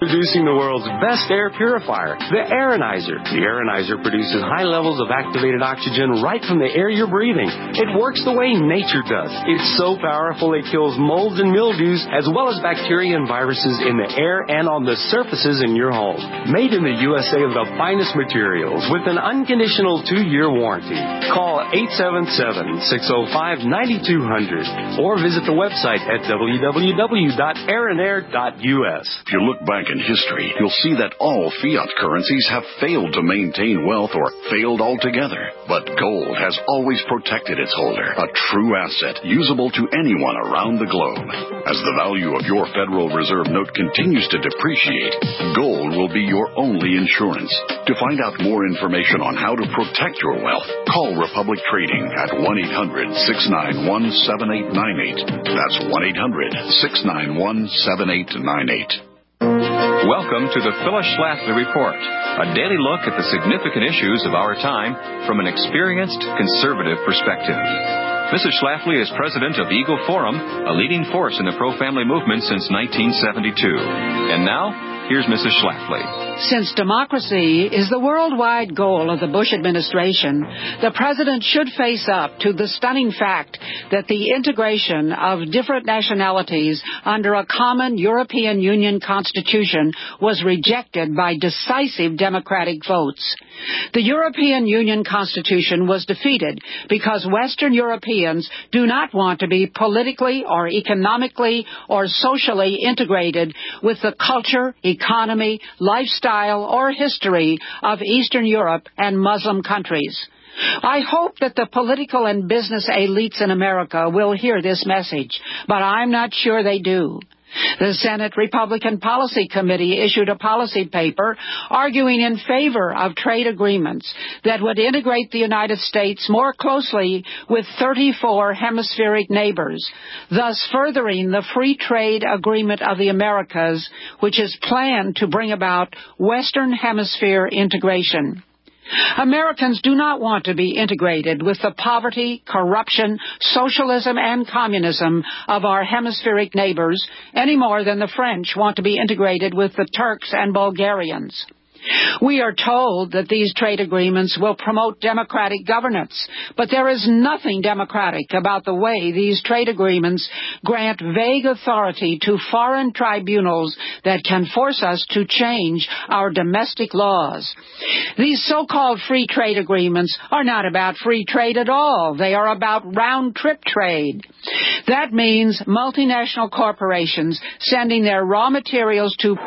Introducing the world's best air purifier, the Aeronizer. The Aeronizer produces high levels of activated oxygen right from the air you're breathing. It works the way nature does. It's so powerful it kills molds and mildews as well as bacteria and viruses in the air and on the surfaces in your home. Made in the USA of the finest materials with an unconditional 2-year warranty. Call 877-605-9200 or visit the website at www.aeronair.us. If you look back in history, you'll see that all fiat currencies have failed to maintain wealth or failed altogether. But gold has always protected its holder, a true asset usable to anyone around the globe. As the value of your Federal Reserve note continues to depreciate, gold will be your only insurance. To find out more information on how to protect your wealth, call Republic Trading at 1-800-691-7898. That's 1-800-691-7898. Welcome to the Phyllis Schlafly Report, a daily look at the significant issues of our time from an experienced conservative perspective. Mrs. Schlafly is president of Eagle Forum, a leading force in the pro-family movement since 1972. And now, here's Mrs. Schlafly. Since democracy is the worldwide goal of the Bush administration, the president should face up to the stunning fact that the integration of different nationalities under a common European Union constitution was rejected by decisive democratic votes. The European Union Constitution was defeated because Western Europeans do not want to be politically or economically or socially integrated with the culture, economy, lifestyle, or history of Eastern Europe and Muslim countries. I hope that the political and business elites in America will hear this message, but I'm not sure they do. The Senate Republican Policy Committee issued a policy paper arguing in favor of trade agreements that would integrate the United States more closely with 34 hemispheric neighbors, thus furthering the free trade agreement of the Americas, which is planned to bring about Western Hemisphere integration. Americans do not want to be integrated with the poverty, corruption, socialism, and communism of our hemispheric neighbors any more than the French want to be integrated with the Turks and Bulgarians. We are told that these trade agreements will promote democratic governance, but there is nothing democratic about the way these trade agreements grant vague authority to foreign tribunals that can force us to change our domestic laws. These so-called free trade agreements are not about free trade at all. They are about round-trip trade. That means multinational corporations sending their raw materials to...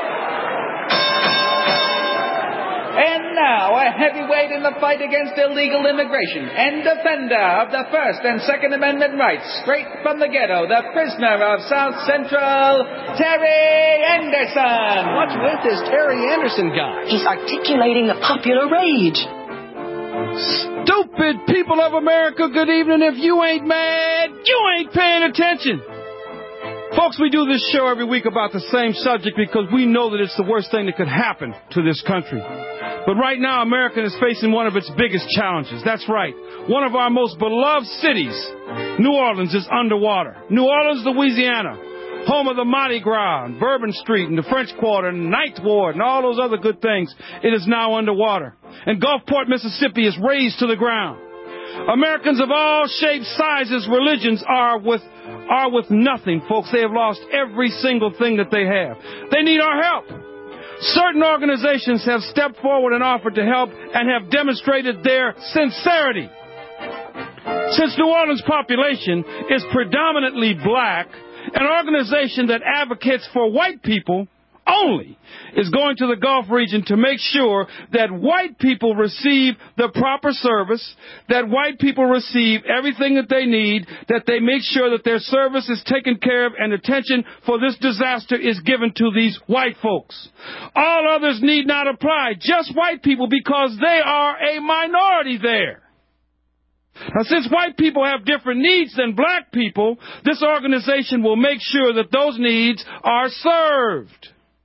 And now, a heavyweight in the fight against illegal immigration and defender of the First and Second Amendment rights, straight from the ghetto, the prisoner of South Central, Terry Anderson. What's with this Terry Anderson guy? He's articulating the popular rage. Stupid people of America, good evening. If you ain't mad, you ain't paying attention. Folks, we do this show every week about the same subject because we know that it's the worst thing that could happen to this country. But right now, America is facing one of its biggest challenges. That's right. One of our most beloved cities, New Orleans, is underwater. New Orleans, Louisiana, home of the Mardi Gras, and Bourbon Street, and the French Quarter, and Ninth Ward, and all those other good things. It is now underwater. And Gulfport, Mississippi is razed to the ground. Americans of all shapes, sizes, religions are with nothing, folks. They have lost every single thing that they have. They need our help. Certain organizations have stepped forward and offered to help and have demonstrated their sincerity. Since New Orleans' population is predominantly black, an organization that advocates for white people only is going to the Gulf region to make sure that white people receive the proper service, that white people receive everything that they need, that they make sure that their service is taken care of and attention for this disaster is given to these white folks. All others need not apply, just white people, because they are a minority there. Now, since white people have different needs than black people, this organization will make sure that those needs are served.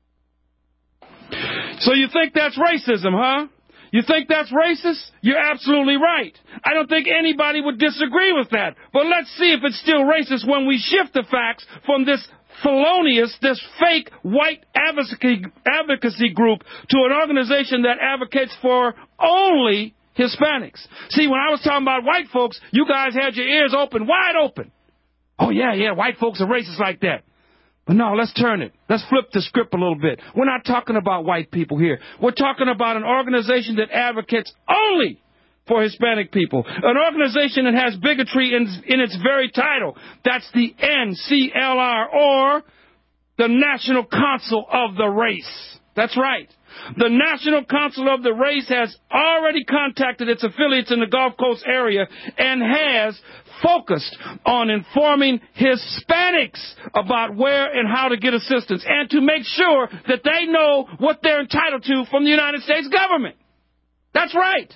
So you think that's racism, huh? You think that's racist? You're absolutely right. I don't think anybody would disagree with that. But let's see if it's still racist when we shift the facts from this felonious, this fake white advocacy group to an organization that advocates for only Hispanics. See, when I was talking about white folks, you guys had your ears open, wide open. Oh, yeah, white folks are racist like that. But no, let's turn it. Let's flip the script a little bit. We're not talking about white people here. We're talking about an organization that advocates only for Hispanic people. An organization that has bigotry in its very title. That's the NCLR, or the National Council of the Race. That's right. The National Council of the Race has already contacted its affiliates in the Gulf Coast area and has focused on informing Hispanics about where and how to get assistance and to make sure that they know what they're entitled to from the United States government. That's right.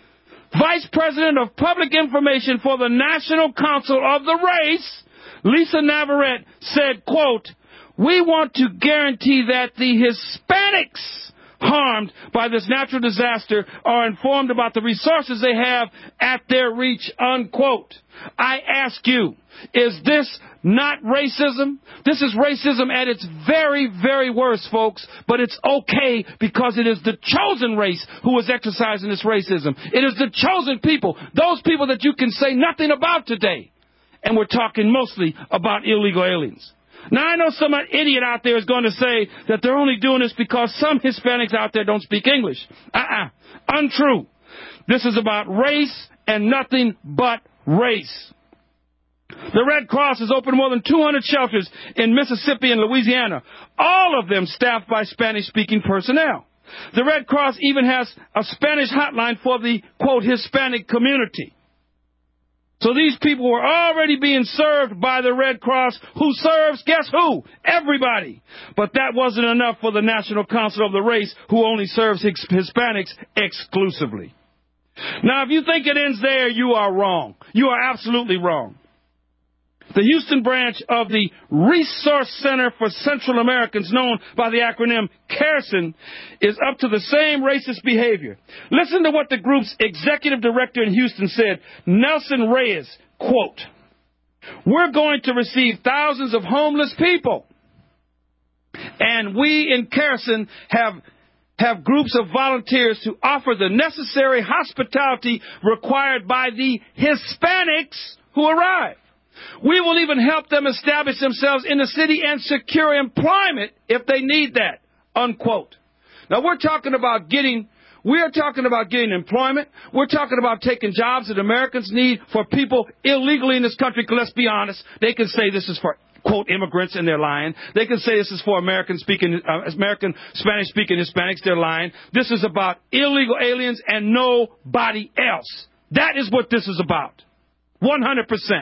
Vice President of Public Information for the National Council of the Race, Lisa Navarrete, said, quote, "We want to guarantee that the Hispanics harmed by this natural disaster are informed about the resources they have at their reach," unquote. I ask you, is this not racism? This is racism at its very, very worst, folks, but it's okay because it is the chosen race who is exercising this racism. It is the chosen people, those people that you can say nothing about today. And we're talking mostly about illegal aliens. Now, I know some idiot out there is going to say that they're only doing this because some Hispanics out there don't speak English. Untrue. This is about race and nothing but race. The Red Cross has opened more than 200 shelters in Mississippi and Louisiana, all of them staffed by Spanish-speaking personnel. The Red Cross even has a Spanish hotline for the, quote, Hispanic community. So these people were already being served by the Red Cross, who serves, guess who? Everybody. But that wasn't enough for the National Council of the Race, who only serves Hispanics exclusively. Now, if you think it ends there, you are wrong. You are absolutely wrong. The Houston branch of the Resource Center for Central Americans, known by the acronym CARECEN, is up to the same racist behavior. Listen to what the group's executive director in Houston said, Nelson Reyes, quote, "We're going to receive thousands of homeless people, and we in CARECEN have groups of volunteers to offer the necessary hospitality required by the Hispanics who arrive. We will even help them establish themselves in the city and secure employment if they need that," unquote. Now, we're talking about getting employment. We're talking about taking jobs that Americans need for people illegally in this country. Because let's be honest, they can say this is for, quote, immigrants, and they're lying. They can say this is for American Spanish-speaking Hispanics. They're lying. This is about illegal aliens and nobody else. That is what this is about. 100%.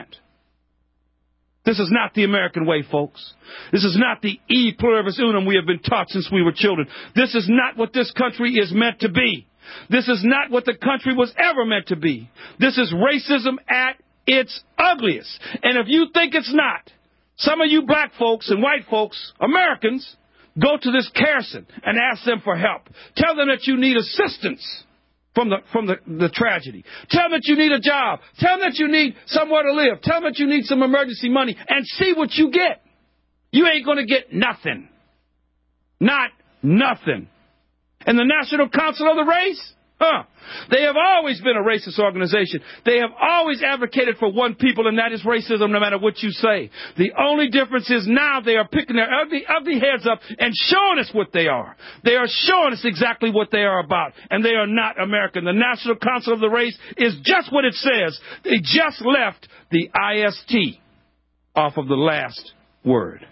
This is not the American way, folks. This is not the e pluribus unum we have been taught since we were children. This is not what this country is meant to be. This is not what the country was ever meant to be. This is racism at its ugliest. And if you think it's not, some of you black folks and white folks, Americans, go to this CARECEN and ask them for help. Tell them that you need assistance from the tragedy. Tell them that you need a job. Tell them that you need somewhere to live. Tell them that you need some emergency money, and see what you get. You ain't going to get nothing. Not nothing. And the National Council of the Race? They have always been a racist organization. They have always advocated for one people, and that is racism, no matter what you say. The only difference is now they are picking their ugly heads up and showing us what they are. They are showing us exactly what they are about, and they are not American. The National Council of the Race is just what it says. They just left the IST off of the last word.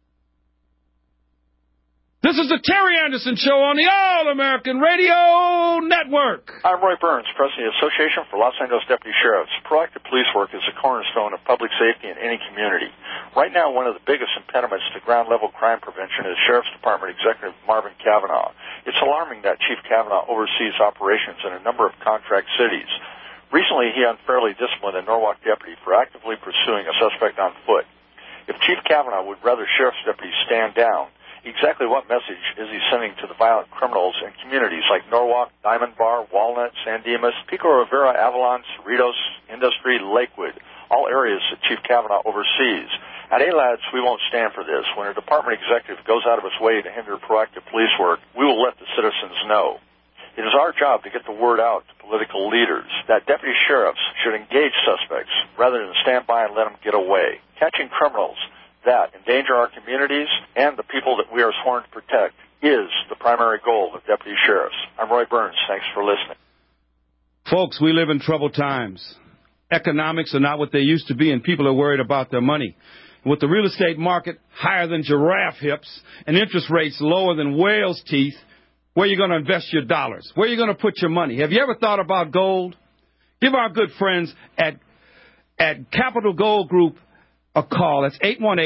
This is the Terry Anderson Show on the All-American Radio Network. I'm Roy Burns, President of the Association for Los Angeles Deputy Sheriffs. Proactive police work is a cornerstone of public safety in any community. Right now, one of the biggest impediments to ground-level crime prevention is Sheriff's Department Executive Marvin Cavanaugh. It's alarming that Chief Cavanaugh oversees operations in a number of contract cities. Recently, he unfairly disciplined a Norwalk deputy for actively pursuing a suspect on foot. If Chief Cavanaugh would rather sheriff's deputies stand down, exactly what message is he sending to the violent criminals in communities like Norwalk, Diamond Bar, Walnut, San Dimas, Pico Rivera, Avalon, Cerritos, Industry, Lakewood, all areas that Chief Cavanaugh oversees? At ALADS, we won't stand for this. When a department executive goes out of its way to hinder proactive police work, we will let the citizens know. It is our job to get the word out to political leaders that deputy sheriffs should engage suspects rather than stand by and let them get away. Catching criminals that endanger our communities and the people that we are sworn to protect is the primary goal of deputy sheriffs. I'm Roy Burns. Thanks for listening. Folks, we live in troubled times. Economics are not what they used to be, and people are worried about their money. With the real estate market higher than giraffe hips and interest rates lower than whale's teeth, where are you going to invest your dollars? Where are you going to put your money? Have you ever thought about gold? Give our good friends at Capital Gold Group a call. That's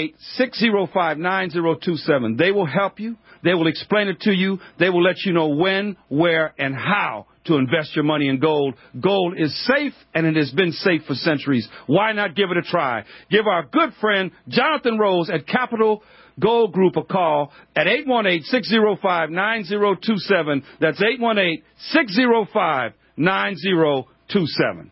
818-605-9027. They will help you. They will explain it to you. They will let you know when, where, and how to invest your money in gold. Gold is safe, and it has been safe for centuries. Why not give it a try? Give our good friend Jonathan Rose at Capital Gold Group a call at 818-605-9027. That's 818-605-9027.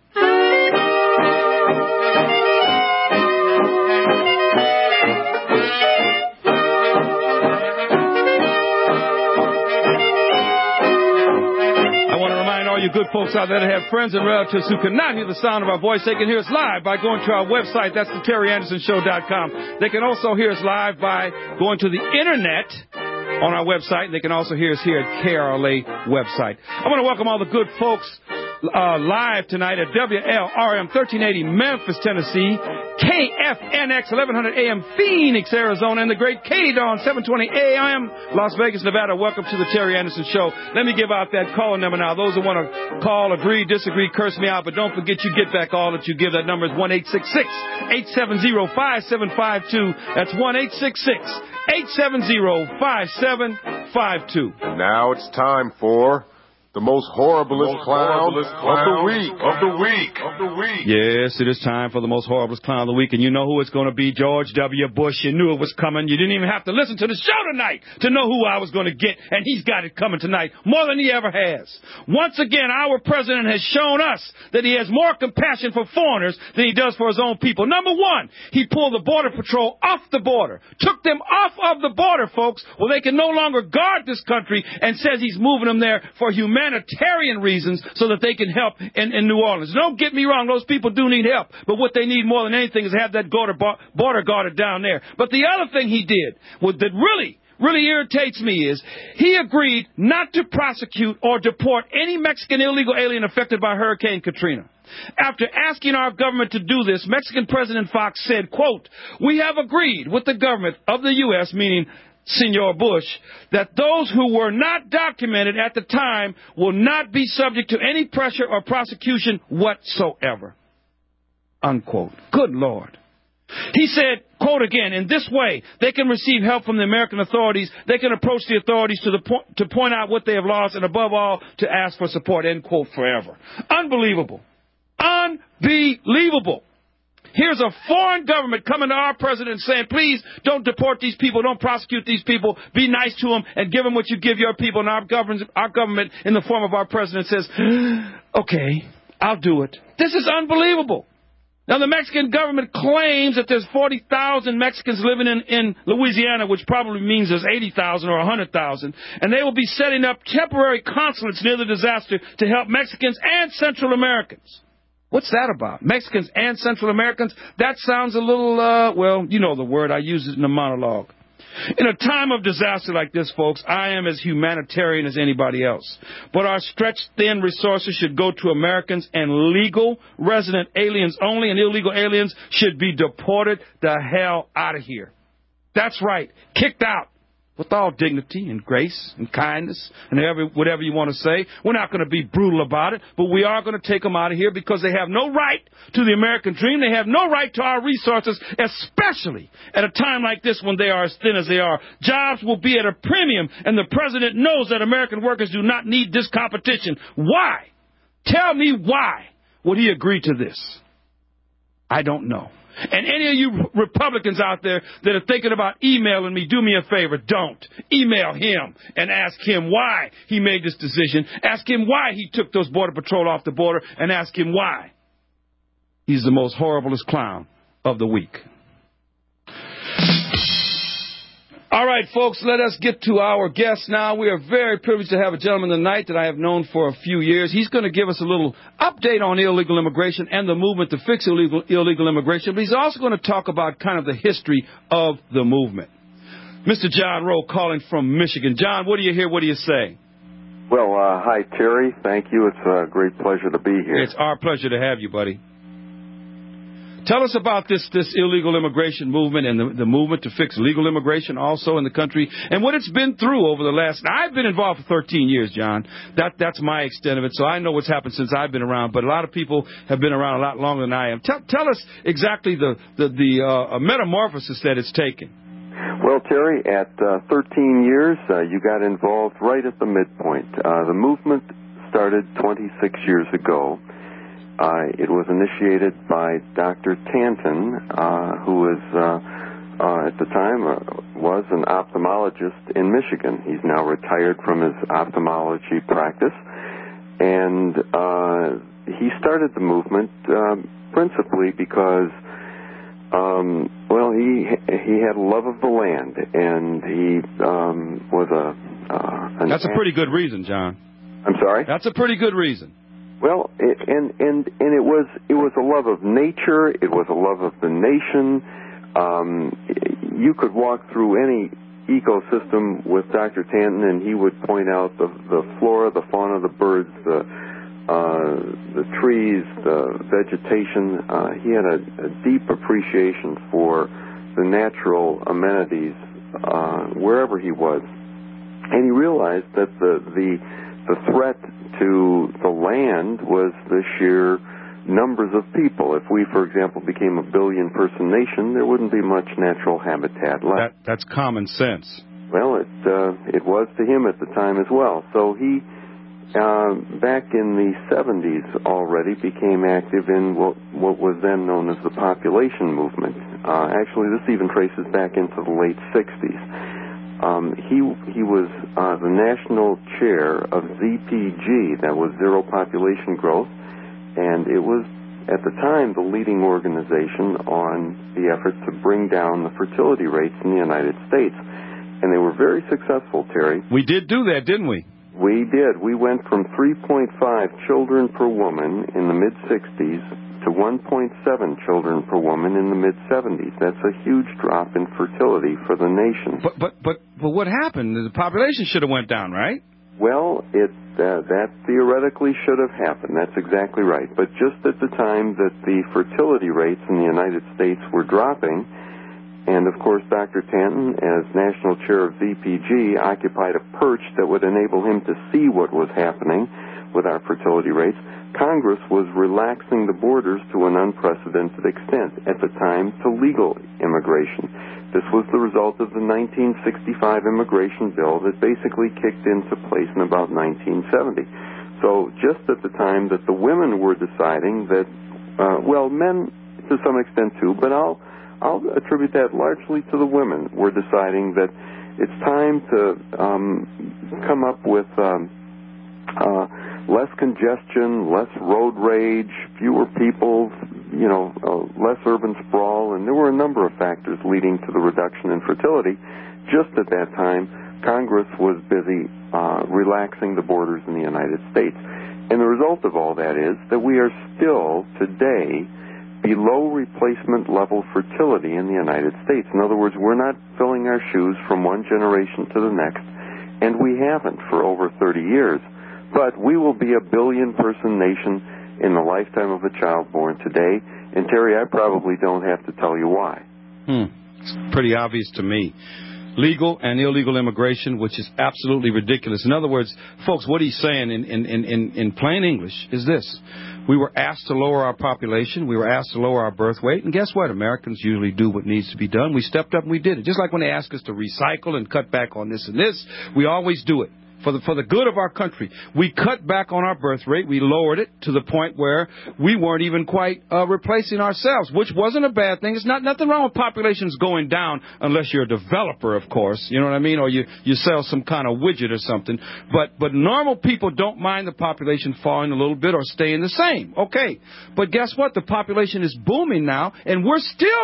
You good folks out there that have friends and relatives who cannot hear the sound of our voice, they can hear us live by going to our website. That's the TerryAndersonShow.com. They can also hear us live by going to the internet on our website. They can also hear us here at KRLA website. I want to welcome all the good folks live tonight at WLRM 1380 Memphis, Tennessee, KFNX 1100 AM Phoenix, Arizona, and the great Katy Dawn 720 AM Las Vegas, Nevada. Welcome to the Terry Anderson Show. Let me give out that call number now. Those who want to call, agree, disagree, curse me out, but don't forget you get back all that you give. That number is 1-866-870-5752. That's 1-866-870-5752. Now it's time for the most horriblest clown of the week. Yes, it is time for the most horriblest clown of the week, and you know who it's going to be, George W. Bush. You knew it was coming. You didn't even have to listen to the show tonight to know who I was going to get, and he's got it coming tonight more than he ever has. Once again, our president has shown us that he has more compassion for foreigners than he does for his own people. Number one, he pulled the Border Patrol off the border, took them off of the border, folks, where they can no longer guard this country, and says he's moving them there for humanitarian reasons so that they can help in New Orleans. Don't get me wrong, those people do need help, but what they need more than anything is have that border guarded down there. But the other thing he did that really irritates me is he agreed not to prosecute or deport any Mexican illegal alien affected by Hurricane Katrina. After asking our government to do this, Mexican President Fox said, quote, "We have agreed with the government of the U.S., meaning Senor Bush, that those who were not documented at the time will not be subject to any pressure or prosecution whatsoever." Unquote. Good Lord. He said, quote again, "In this way, they can receive help from the American authorities. They can approach the authorities to point out what they have lost, and above all, to ask for support," end quote, forever. Unbelievable. Unbelievable. Here's a foreign government coming to our president saying, please don't deport these people, don't prosecute these people, be nice to them, and give them what you give your people. And our government, in the form of our president, says, okay, I'll do it. This is unbelievable. Now, the Mexican government claims that there's 40,000 Mexicans living in Louisiana, which probably means there's 80,000 or 100,000, and they will be setting up temporary consulates near the disaster to help Mexicans and Central Americans. What's that about? Mexicans and Central Americans? That sounds a little, well, you know the word. I use it in a monologue. In a time of disaster like this, folks, I am as humanitarian as anybody else. But our stretched thin resources should go to Americans, and legal resident aliens only, and illegal aliens should be deported the hell out of here. That's right. Kicked out. With all dignity and grace and kindness and whatever you want to say. We're not going to be brutal about it, but we are going to take them out of here because they have no right to the American dream. They have no right to our resources, especially at a time like this when they are as thin as they are. Jobs will be at a premium, and the president knows that American workers do not need this competition. Why? Tell me why would he agree to this? I don't know. And any of you Republicans out there that are thinking about emailing me, do me a favor, don't. Email him and ask him why he made this decision. Ask him why he took those Border Patrol off the border, and ask him why he's the most horriblest clown of the week. All right, folks, let us get to our guest now. We are very privileged to have a gentleman tonight that I have known for a few years. He's going to give us a little update on illegal immigration and the movement to fix illegal immigration, but he's also going to talk about kind of the history of the movement. Mr. John Rowe calling from Michigan. John, what do you hear? What do you say? Well, hi, Terry. Thank you. It's a great pleasure to be here. It's our pleasure to have you, buddy. Tell us about this illegal immigration movement and the movement to fix legal immigration also in the country and what it's been through over the last... Now, I've been involved for 13 years, John. That's my extent of it, so I know what's happened since I've been around, but a lot of people have been around a lot longer than I am. Tell us exactly the metamorphosis that it's taken. Well, Terry, at 13 years, you got involved right at the midpoint. The movement started 26 years ago. It was initiated by Dr. Tanton, who was, at the time, was an ophthalmologist in Michigan. He's now retired from his ophthalmology practice. And he started the movement principally because, he had a love of the land, and he was That's a pretty good reason, John. I'm sorry? That's a pretty good reason. Well, and it was a love of nature. It was a love of the nation. You could walk through any ecosystem with Dr. Tanton, and he would point out the flora, the fauna, the birds, the trees, the vegetation. He had a deep appreciation for the natural amenities wherever he was, and he realized that the threat to the land was the sheer numbers of people. If we, for example, became a billion-person nation, there wouldn't be much natural habitat left. That's common sense. Well, it was to him at the time as well. So he, back in the 70s already, became active in what was then known as the population movement. Actually, this even traces back into the late 60s. He was the national chair of ZPG, that was Zero Population Growth, and it was, at the time, the leading organization on the effort to bring down the fertility rates in the United States. And they were very successful, Terry. We did do that, didn't we? We did. We went from 3.5 children per woman in the mid-60s to 1.7 children per woman in the mid-70s. That's a huge drop in fertility for the nation. But what happened? The population should have went down, right? Well, that theoretically should have happened. That's exactly right. But just at the time that the fertility rates in the United States were dropping, and of course Dr. Tanton, as national chair of ZPG, occupied a perch that would enable him to see what was happening with our fertility rates, Congress was relaxing the borders to an unprecedented extent, at the time, to legal immigration. This was the result of the 1965 immigration bill that basically kicked into place in about 1970. So just at the time that the women were deciding that, men to some extent too, but I'll attribute that largely to the women, were deciding that it's time to come up with less congestion, less road rage, fewer people, less urban sprawl, and there were a number of factors leading to the reduction in fertility. Just at that time, Congress was busy relaxing the borders in the United States. And the result of all that is that we are still, today, below replacement level fertility in the United States. In other words, we're not filling our shoes from one generation to the next, and we haven't for over 30 years. But we will be a billion-person nation in the lifetime of a child born today. And, Terry, I probably don't have to tell you why. It's pretty obvious to me. Legal and illegal immigration, which is absolutely ridiculous. In other words, folks, what he's saying in plain English is this. We were asked to lower our population. We were asked to lower our birth weight. And guess what? Americans usually do what needs to be done. We stepped up and we did it. Just like when they ask us to recycle and cut back on this and this, we always do it. For the good of our country. We cut back on our birth rate. We lowered it to the point where we weren't even quite replacing ourselves, which wasn't a bad thing. It's nothing wrong with populations going down unless you're a developer, of course. You know what I mean? Or you sell some kind of widget or something. But normal people don't mind the population falling a little bit or staying the same. Okay. But guess what? The population is booming now, and we're still not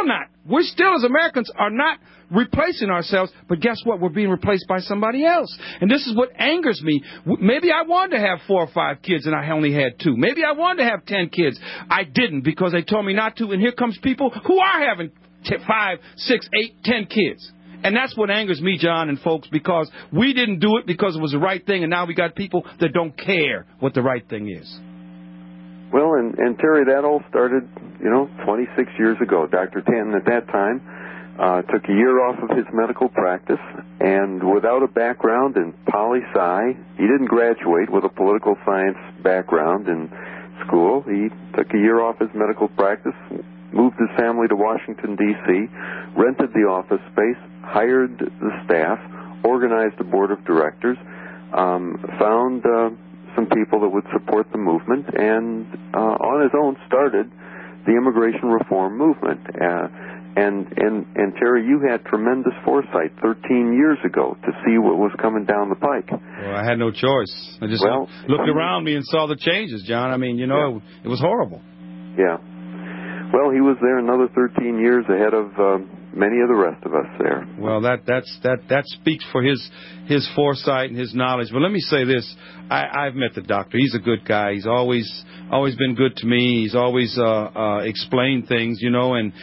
We still, as Americans, are not replacing ourselves, but guess what? We're being replaced by somebody else. And this is what angers me. Maybe I wanted to have 4 or 5 kids and I only had 2. Maybe I wanted to have 10 kids. I didn't because they told me not to. And here comes people who are having 5, 6, 8, 10 kids. And that's what angers me, John and folks, because we didn't do it because it was the right thing, and now we got people that don't care what the right thing is. Well, and Terry, that all started, 26 years ago. Dr. Tanton at that time took a year off of his medical practice, and without a background in poli-sci, he didn't graduate with a political science background in school. He took a year off his medical practice, moved his family to Washington, D.C., rented the office space, hired the staff, organized a board of directors, found some people that would support the movement, and on his own started the immigration reform movement. And Terry, you had tremendous foresight 13 years ago to see what was coming down the pike. Well, I had no choice. I just looked around me and saw the changes, John. I mean, it was horrible. Yeah. Well, he was there another 13 years ahead of many of the rest of us there. Well, that speaks for his foresight and his knowledge. But let me say this: I've met the doctor. He's a good guy. He's always been good to me. He's always explained things, and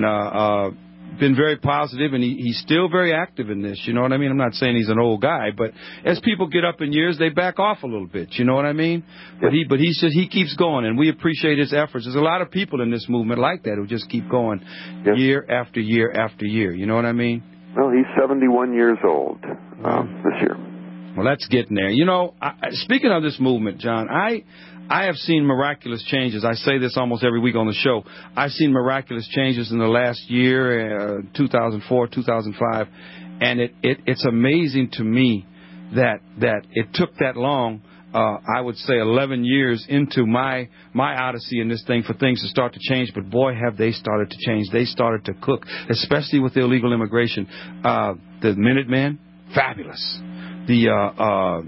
been very positive, and he's still very active in this. You know what I mean? I'm not saying he's an old guy, but as people get up in years, they back off a little bit. You know what I mean? But he keeps going, and we appreciate his efforts. There's a lot of people in this movement like that who just keep going year after year after year. You know what I mean? Well, he's 71 years old this year. Well, that's getting there. Speaking of this movement, John, I have seen miraculous changes. I say this almost every week on the show. I've seen miraculous changes in the last year, 2004, 2005, and it's amazing to me that it took that long. I would say 11 years into my odyssey in this thing for things to start to change. But boy, have they started to change. They started to cook, especially with the illegal immigration. The Minutemen, fabulous. The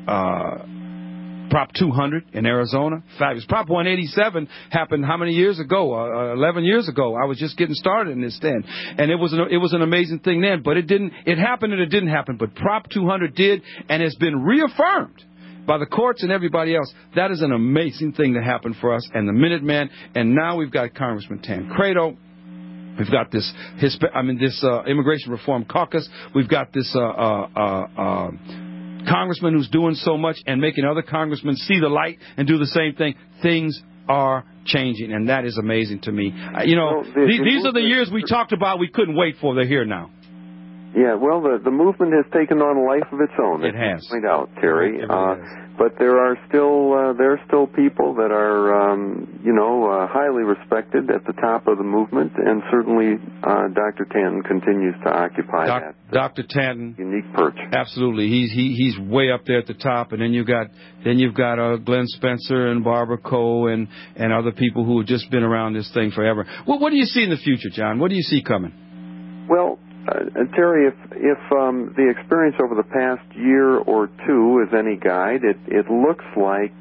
Prop 200 in Arizona, fabulous. Prop 187 happened how many years ago? 11 years ago. I was just getting started in this then, and it was an amazing thing then. But it didn't. It happened and it didn't happen. But Prop 200 did, and it's been reaffirmed by the courts and everybody else. That is an amazing thing that happened for us and the Minutemen. And now we've got Congressman Tancredo. We've got this Immigration Reform Caucus. We've got this congressman who's doing so much and making other congressmen see the light and do the same thing. Things are changing, and that is amazing to me. These are the years we talked about we couldn't wait for. They're here now. Yeah, well, the movement has taken on a life of its own. It has. Point out, Terry. But there are still people that are highly respected at the top of the movement, and certainly Dr. Tanton continues to occupy that. Dr. Tanton, unique perch. Absolutely, he's way up there at the top, and then you've got Glenn Spencer and Barbara Coe and other people who have just been around this thing forever. What do you see in the future, John? What do you see coming? Well, Terry, if the experience over the past year or two is any guide, it looks like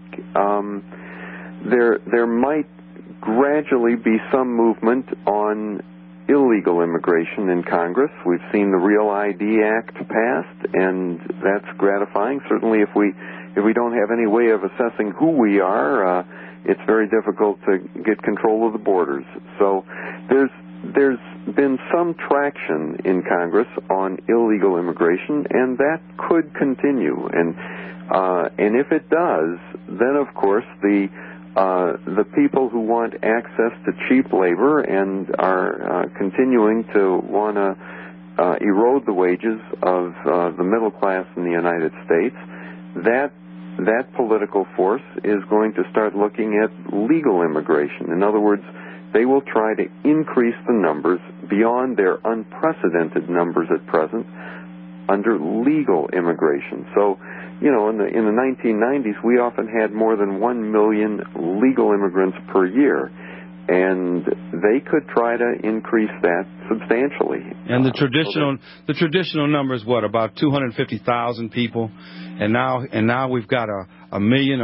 there might gradually be some movement on illegal immigration in Congress. We've seen the Real ID Act passed, and that's gratifying. Certainly, if we don't have any way of assessing who we are, it's very difficult to get control of the borders. So there's been some traction in Congress on illegal immigration, and that could continue. And if it does, then of course the people who want access to cheap labor and are continuing to want to erode the wages of the middle class in the United States, that political force is going to start looking at legal immigration. In other words, they will try to increase the numbers beyond their unprecedented numbers at present under legal immigration. So, in the 1990s, we often had more than 1 million legal immigrants per year, and they could try to increase that substantially. And the traditional number is what, about 250,000 people, and now we've got a million,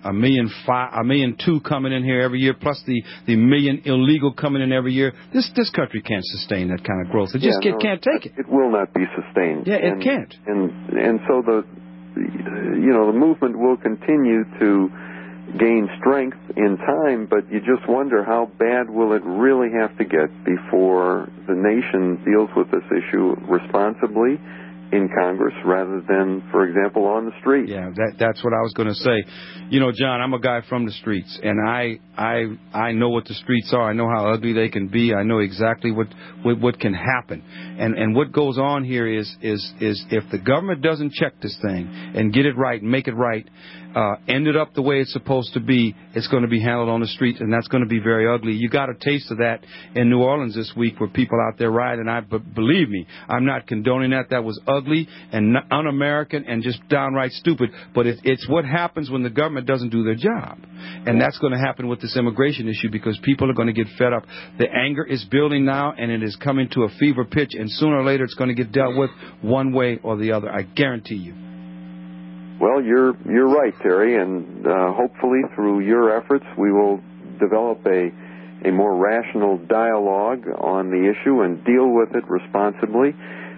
2 coming in here every year, plus the million illegal coming in every year. This country can't sustain that kind of growth. It just can't take it. It will not be sustained. Yeah, it can't. And so the movement will continue to gain strength in time, but you just wonder how bad will it really have to get before the nation deals with this issue responsibly in Congress rather than, for example, on the street. Yeah, that's what I was going to say. You know, John, I'm a guy from the streets, and I know what the streets are. I know how ugly they can be. I know exactly what can happen. And what goes on here is if the government doesn't check this thing and get it right and make it right, end it up the way it's supposed to be, it's going to be handled on the street, and that's going to be very ugly. You got a taste of that in New Orleans this week where people out there rioting. Believe me, I'm not condoning that. That was ugly and un-American and just downright stupid. But it's what happens when the government doesn't do their job. And that's going to happen with this immigration issue because people are going to get fed up. The anger is building now, and it is coming to a fever pitch, and sooner or later it's going to get dealt with one way or the other. I guarantee you. Well, you're right, Terry, and hopefully through your efforts we will develop a more rational dialogue on the issue and deal with it responsibly.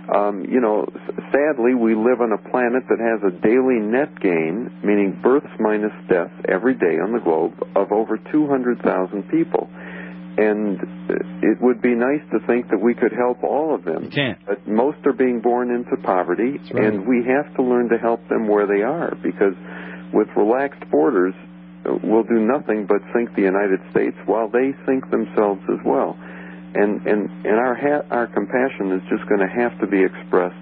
Sadly, we live on a planet that has a daily net gain, meaning births minus deaths every day on the globe, of over 200,000 people. And it would be nice to think that we could help all of them. You can't. But most are being born into poverty, right. And we have to learn to help them where they are, because with relaxed borders, we'll do nothing but sink the United States while they sink themselves as well. And our compassion is just going to have to be expressed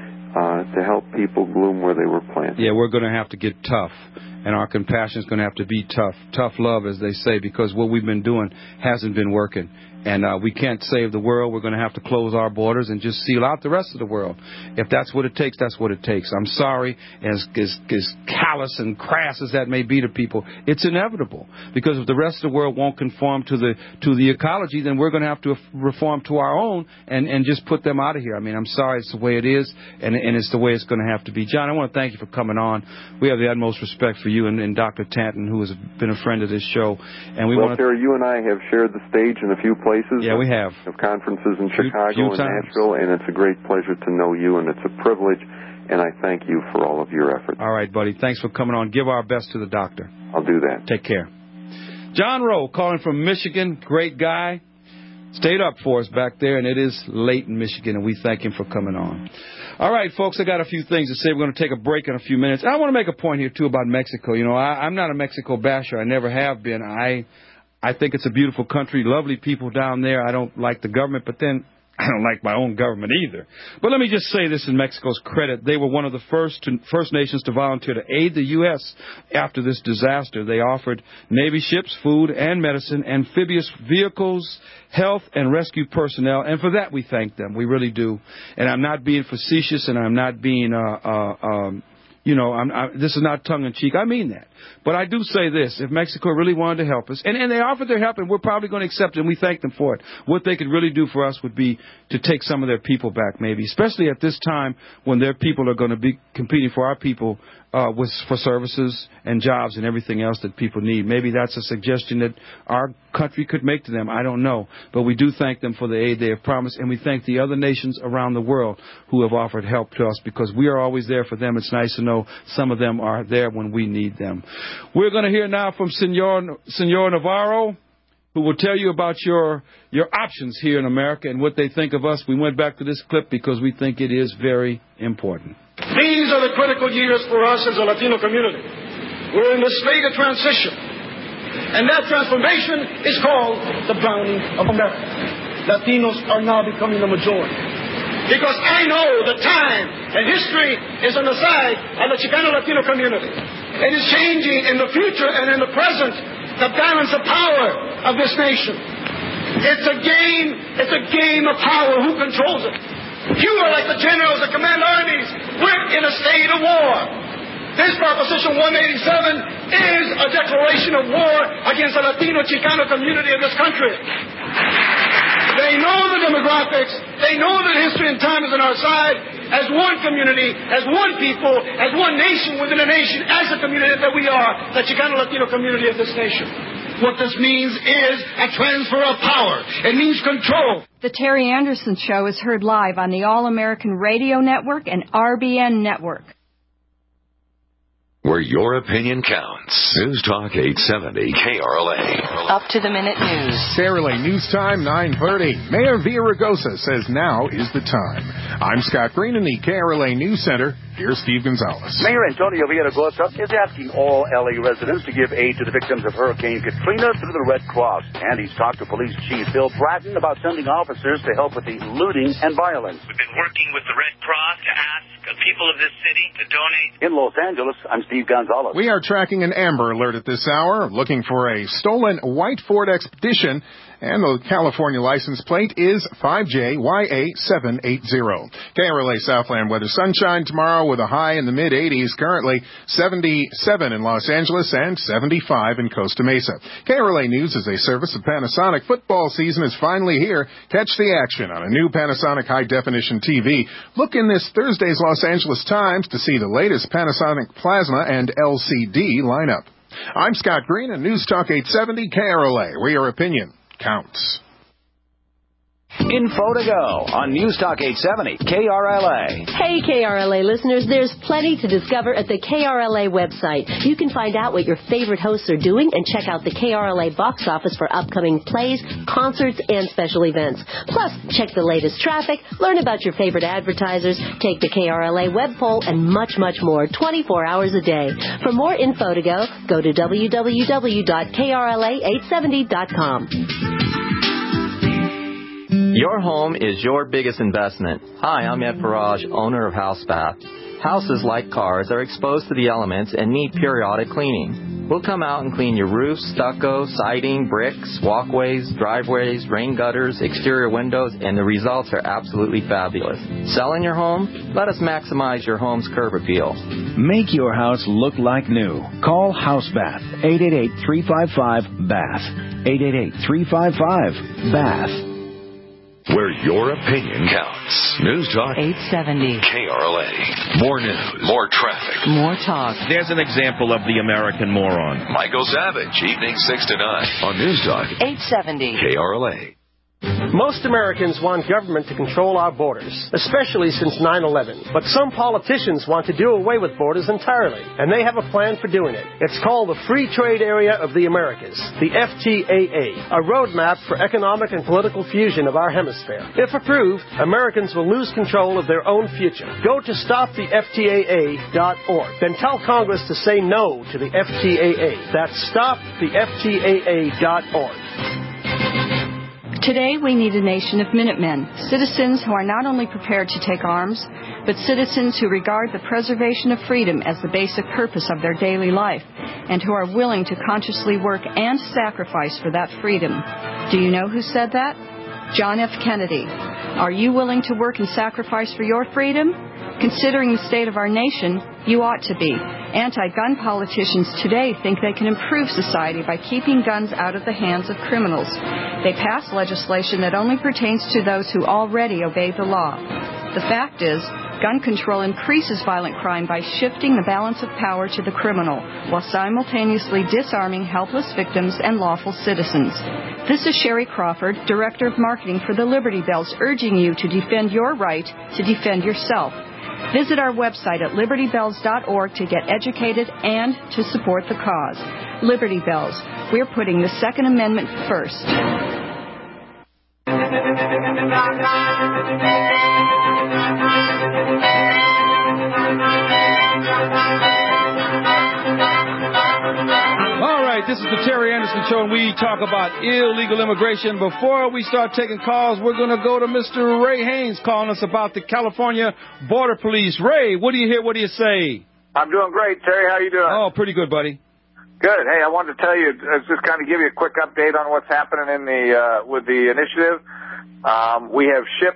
to help people bloom where they were planted. Yeah, we're going to have to get tough, and our compassion is going to have to be tough. Tough love, as they say, because what we've been doing hasn't been working. And we can't save the world. We're going to have to close our borders and just seal out the rest of the world. If that's what it takes, that's what it takes. I'm sorry, as callous and crass as that may be to people, it's inevitable. Because if the rest of the world won't conform to the ecology, then we're going to have to reform to our own and just put them out of here. I mean, I'm sorry, it's the way it is, and it's the way it's going to have to be. John, I want to thank you for coming on. We have the utmost respect for you and Dr. Tanton, who has been a friend of this show. And Terry, you and I have shared the stage in a few places. Yeah, we have. Of conferences in Chicago and Nashville, and it's a great pleasure to know you, and it's a privilege, and I thank you for all of your efforts. All right, buddy. Thanks for coming on. Give our best to the doctor. I'll do that. Take care. John Rowe, calling from Michigan. Great guy. Stayed up for us back there, and it is late in Michigan, and we thank him for coming on. All right, folks, I got a few things to say. We're going to take a break in a few minutes. I want to make a point here, too, about Mexico. You know, I'm not a Mexico basher. I never have been. I think it's a beautiful country, lovely people down there. I don't like the government, but then I don't like my own government either. But let me just say this in Mexico's credit. They were one of the first nations to volunteer to aid the U.S. after this disaster. They offered Navy ships, food and medicine, amphibious vehicles, health and rescue personnel, and for that we thank them. We really do. And I'm not being facetious, and I'm not being this is not tongue-in-cheek. I mean that. But I do say this. If Mexico really wanted to help us, and they offered their help, and we're probably going to accept it, and we thank them for it, what they could really do for us would be to take some of their people back, maybe, especially at this time when their people are going to be competing for our people for services and jobs and everything else that people need. Maybe that's a suggestion that our country could make to them. I don't know. But we do thank them for the aid they have promised, and we thank the other nations around the world who have offered help to us, because we are always there for them. It's nice to know some of them are there when we need them. We're going to hear now from Senor Navarro, who will tell you about your options here in America and what they think of us. We went back to this clip because we think it is very important. These are the critical years for us as a Latino community. We're in the state of transition, and that transformation is called the browning of America. Latinos are now becoming the majority, because I know the time and history is on the side of the Chicano-Latino community. It is changing in the future and in the present the balance of power of this nation. It's a game of power. Who controls it? You are like the generals that command armies. We're in a state of war. This Proposition 187 is a declaration of war against the Latino Chicano community of this country. They know the demographics, They know that history and time is on our side. As one community, as one people, as one nation within a nation, as a community that we are, the Chicano Latino community of this nation. What this means is a transfer of power. It means control. The Terry Anderson Show is heard live on the All-American Radio Network and RBN Network. Where your opinion counts. News Talk 870 KRLA. Up to the minute news. KRLA News Time 9:30. Mayor Villaraigosa says now is the time. I'm Scott Green in the KRLA News Center. Here's Steve Gonzalez. Mayor Antonio Villaraigosa is asking all LA residents to give aid to the victims of Hurricane Katrina through the Red Cross. And he's talked to Police Chief Bill Bratton about sending officers to help with the looting and violence. We've been working with the Red Cross to ask people of this city to donate. In Los Angeles, I'm Steve Gonzalez. We are tracking an Amber Alert at this hour, looking for a stolen white Ford Expedition, and the California license plate is 5JYA780. KRLA Southland weather. Sunshine tomorrow with a high in the mid-80s. Currently 77 in Los Angeles and 75 in Costa Mesa. KRLA News is a service of Panasonic. Football season is finally here. Catch the action on a new Panasonic high-definition TV. Look in this Thursday's Los Angeles Times to see the latest Panasonic Plasma and LCD lineup. I'm Scott Green at News Talk 870 KRLA, where your opinion counts. Info to go on News Talk 870 KRLA. Hey KRLA listeners, there's plenty to discover at the KRLA website. You can find out what your favorite hosts are doing and check out the KRLA box office for upcoming plays, concerts, and special events. Plus, check the latest traffic, learn about your favorite advertisers, take the KRLA web poll, and much, much more 24 hours a day. For more info to go to www.krla870.com. Your home is your biggest investment. Hi, I'm Ed Farage, owner of House Bath. Houses, like cars, are exposed to the elements and need periodic cleaning. We'll come out and clean your roof, stucco, siding, bricks, walkways, driveways, rain gutters, exterior windows, and the results are absolutely fabulous. Selling your home? Let us maximize your home's curb appeal. Make your house look like new. Call House Bath, 888-355-BATH, 888-355-BATH. Where your opinion counts. News Talk 870 KRLA. More news, more traffic, more talk. There's an example of the American moron. Michael Savage, evening 6 to 9 on News Talk 870 KRLA. Most Americans want government to control our borders, especially since 9/11. But some politicians want to do away with borders entirely, and they have a plan for doing it. It's called the Free Trade Area of the Americas, the FTAA, a roadmap for economic and political fusion of our hemisphere. If approved, Americans will lose control of their own future. Go to stoptheftaa.org. Then tell Congress to say no to the FTAA. That's stoptheftaa.org. Today, we need a nation of Minutemen, citizens who are not only prepared to take arms, but citizens who regard the preservation of freedom as the basic purpose of their daily life, and who are willing to consciously work and sacrifice for that freedom. Do you know who said that? John F. Kennedy. Are you willing to work and sacrifice for your freedom? Considering the state of our nation, you ought to be. Anti-gun politicians today think they can improve society by keeping guns out of the hands of criminals. They pass legislation that only pertains to those who already obey the law. The fact is, gun control increases violent crime by shifting the balance of power to the criminal, while simultaneously disarming helpless victims and lawful citizens. This is Sherry Crawford, Director of Marketing for the Liberty Bells, urging you to defend your right to defend yourself. Visit our website at libertybells.org to get educated and to support the cause. Liberty Bells. We're putting the Second Amendment first. All right, this is the Terry Anderson Show, and we talk about illegal immigration. Before we start taking calls, we're going to go to Mr. Ray Haynes calling us about the California Border Police. Ray, what do you hear? What do you say? I'm doing great, Terry. How you doing? Oh, pretty good, buddy. Good. Hey, I wanted to tell you, just kind of give you a quick update on what's happening in the with the initiative. We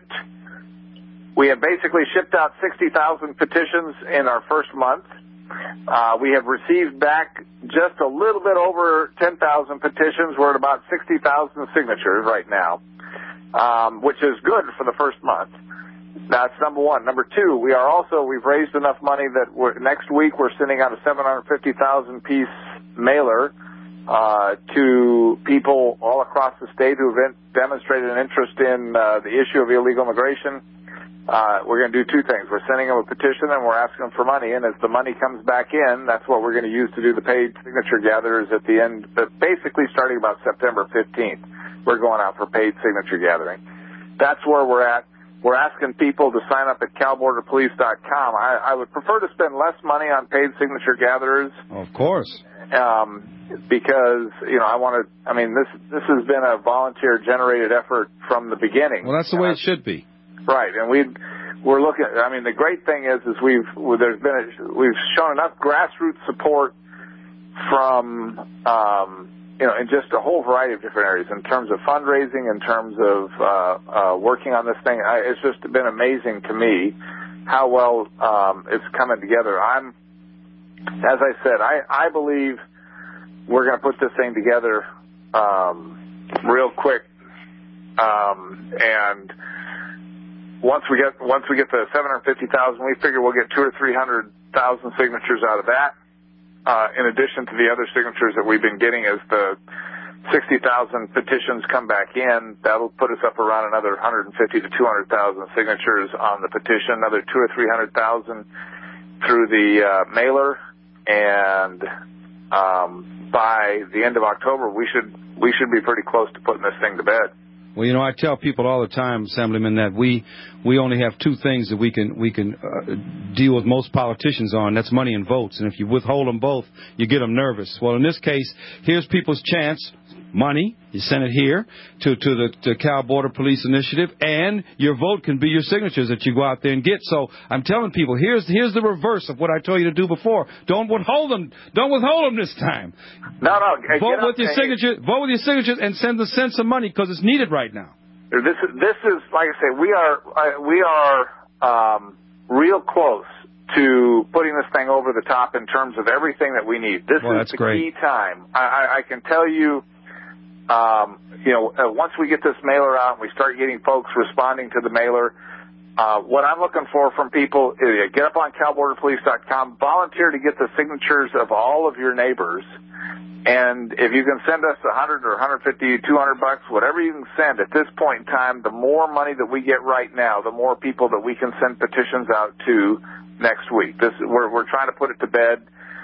have basically shipped out 60,000 petitions in our first month. We have received back just a little bit over 10,000 petitions. We're at about 60,000 signatures right now. which is good for the first month. That's number one. Number two, we've raised enough money that next week we're sending out a 750,000 piece mailer to people all across the state who have demonstrated an interest in the issue of illegal immigration. We're going to do two things. We're sending them a petition and we're asking them for money. And as the money comes back in, that's what we're going to use to do the paid signature gatherers at the end, basically starting about September 15th. We're going out for paid signature gathering. That's where we're at. We're asking people to sign up at calborderpolice.com. I would prefer to spend less money on paid signature gatherers. Of course. Because, this has been a volunteer generated effort from the beginning. Well, that's the way it should be. Right. And we're looking, the great thing is we've shown enough grassroots support from, in just a whole variety of different areas in terms of fundraising, in terms of working on this thing. It's just been amazing to me how well it's coming together. As I said, I believe we're going to put this thing together real quick, and once we get the 750,000, we figure we'll get 200,000 or 300,000 signatures out of that. In addition to the other signatures that we've been getting, as the 60,000 petitions come back in, that'll put us up around another 150,000 to 200,000 signatures on the petition, another 200,000 or 300,000 through the mailer, and by the end of October, we should be pretty close to putting this thing to bed. Well, I tell people all the time, Assemblyman, that we only have two things that we can deal with most politicians on. That's money and votes. And if you withhold them both, you get them nervous. Well, in this case, here's people's chance. Money, you send it here to the Cal Border Police Initiative, and your vote can be your signatures that you go out there and get. So I'm telling people, here's the reverse of what I told you to do before. Don't withhold them. Don't withhold them this time. No. Vote with your signatures. Vote with your signatures and send some money because it's needed right now. This is like I say, we are real close to putting this thing over the top in terms of everything that we need. This is the key time. I can tell you. Once we get this mailer out and we start getting folks responding to the mailer, what I'm looking for from people is get up on calborderpolice.com, volunteer to get the signatures of all of your neighbors, and if you can send us $100 or $150, $200, whatever you can send at this point in time, the more money that we get right now, the more people that we can send petitions out to next week. We're trying to put it to bed.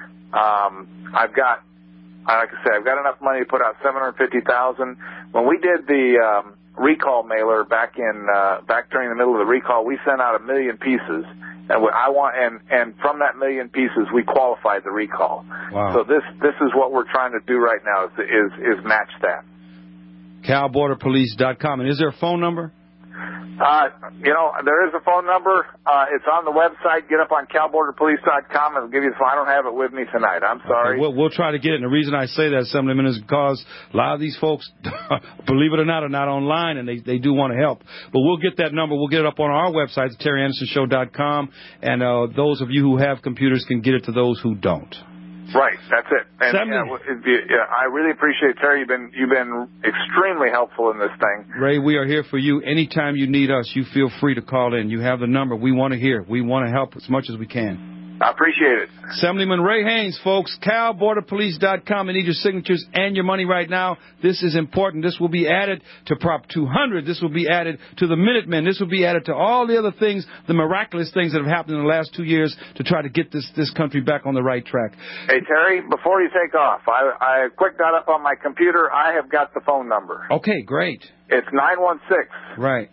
Like I said, I've got enough money to put out 750,000. When we did the recall mailer back during the middle of the recall, we sent out 1 million pieces, and from that 1 million pieces, we qualified the recall. Wow. So this is what we're trying to do right now is match that. CalBorderPolice.com. And is there a phone number? There is a phone number. It's on the website. Get up on calborderpolice.com and give you the phone. I don't have it with me tonight. I'm sorry. Okay, we'll try to get it. And the reason I say that, Assemblyman, is because a lot of these folks, believe it or not, are not online, and they do want to help. But we'll get that number. We'll get it up on our website, TerryAndersonShow.com, and those of you who have computers can get it to those who don't. Right, that's it. And I really appreciate, Terry. You've been extremely helpful in this thing. Ray, we are here for you. Anytime you need us, you feel free to call in. You have the number. We want to hear. We want to help as much as we can. I appreciate it. Assemblyman Ray Haynes, folks, CalBorderPolice.com. I need your signatures and your money right now. This is important. This will be added to Prop 200. This will be added to the Minutemen. This will be added to all the other things, the miraculous things that have happened in the last 2 years to try to get this country back on the right track. Hey, Terry, before you take off, I quick got up on my computer. I have got the phone number. Okay, great. It's 916. Right.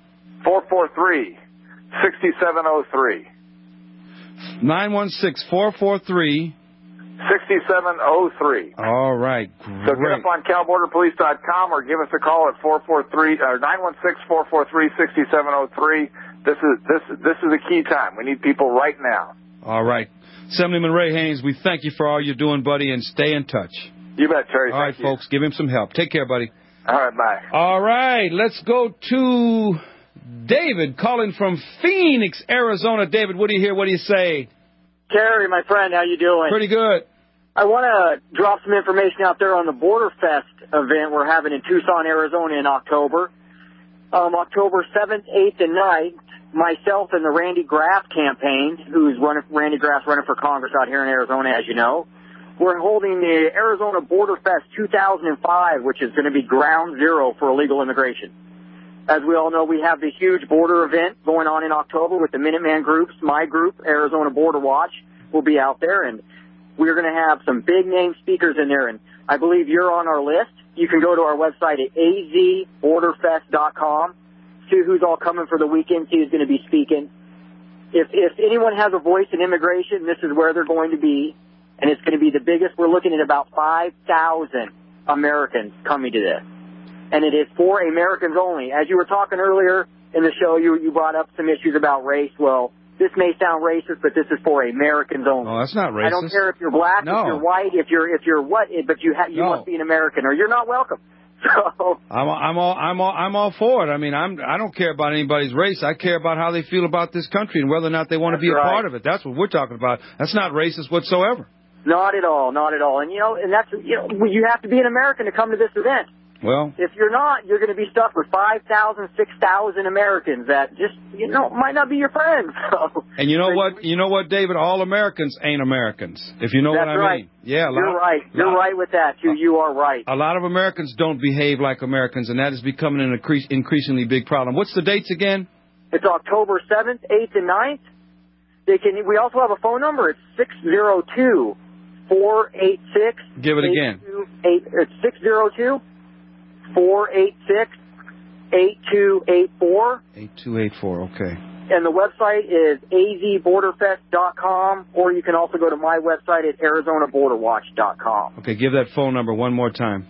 443-6703. 916-443. 6703. All right, great. So get up on calborderpolice.com or give us a call at 916-443-6703. This is a key time. We need people right now. All right. Assemblyman Ray Haynes, we thank you for all you're doing, buddy, and stay in touch. You bet, Terry. All right, folks, give him some help. Take care, buddy. All right, bye. All right, let's go to David calling from Phoenix, Arizona. David, what do you hear? What do you say? Terry, my friend, how you doing? Pretty good. I want to drop some information out there on the Border Fest event we're having in Tucson, Arizona in October. October 7th, 8th, and 9th, myself and the Randy Graff campaign, Randy Graff's running for Congress out here in Arizona, as you know, we're holding the Arizona Border Fest 2005, which is going to be ground zero for illegal immigration. As we all know, we have the huge border event going on in October with the Minuteman groups. My group, Arizona Border Watch, will be out there, and we're going to have some big-name speakers in there, and I believe you're on our list. You can go to our website at azborderfest.com, see who's all coming for the weekend, see who's going to be speaking. If anyone has a voice in immigration, this is where they're going to be, and it's going to be the biggest. We're looking at about 5,000 Americans coming to this, and it is for Americans only. As you were talking earlier in the show, you brought up some issues about race. Well, this may sound racist, but this is for Americans only. Oh, that's not racist. I don't care if you're black, if you're white, if you're what, but you must be an American, or you're not welcome. So I'm all for it. I mean, I don't care about anybody's race. I care about how they feel about this country and whether or not they want to be a part of it. That's what we're talking about. That's not racist whatsoever. Not at all, not at all. And and that's you have to be an American to come to this event. Well, if you're not, you're going to be stuck with 5,000, 6,000 Americans that just, might not be your friends. So. And you know what, David? All Americans ain't Americans, if you know what I mean. Yeah, you're right. You're right with that, too. You are right. A lot of Americans don't behave like Americans, and that is becoming an increasingly big problem. What's the dates again? It's October 7th, 8th, and 9th. We also have a phone number. It's 602-486. Give it again. It's 602 486-8284. 8284, okay. And the website is azborderfest.com, or you can also go to my website at arizonaborderwatch.com. Okay, give that phone number one more time.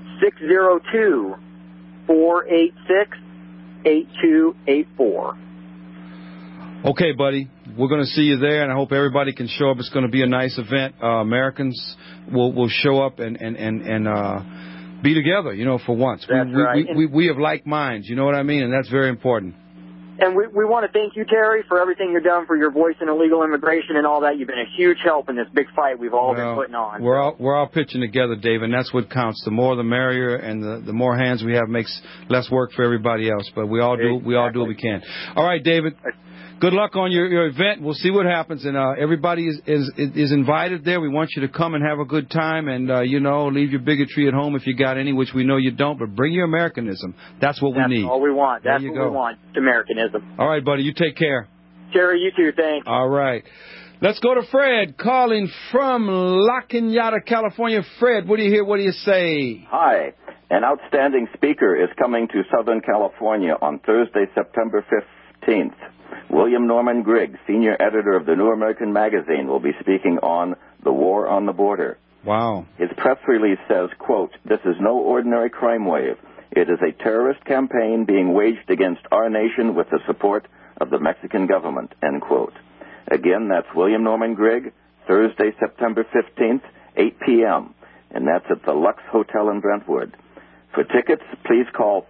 602-486-8284. Okay, buddy. We're going to see you there, and I hope everybody can show up. It's going to be a nice event. Americans will show up and be together, for once. That's right. We have like minds, you know what I mean? And that's very important. And we want to thank you, Terry, for everything you've done for your voice in illegal immigration and all that. You've been a huge help in this big fight we've all been putting on. We're all pitching together, Dave, and that's what counts. The more the merrier, and the more hands we have makes less work for everybody else. But we all do what we can. All right, David. Good luck on your event. We'll see what happens, and everybody is invited there. We want you to come and have a good time, and leave your bigotry at home if you got any, which we know you don't. But bring your Americanism. That's what we need. That's all we want. That's what we want. Americanism. All right, buddy. You take care. Terry, you too. Thanks. All right. Let's go to Fred, calling from La Cañada, California. Fred, what do you hear? What do you say? Hi. An outstanding speaker is coming to Southern California on Thursday, September 15th. William Norman Grigg, senior editor of the New American Magazine, will be speaking on the war on the border. Wow. His press release says, quote, "This is no ordinary crime wave. It is a terrorist campaign being waged against our nation with the support of the Mexican government," end quote. Again, that's William Norman Grigg, Thursday, September 15th, 8 p.m., and that's at the Lux Hotel in Brentwood. For tickets, please call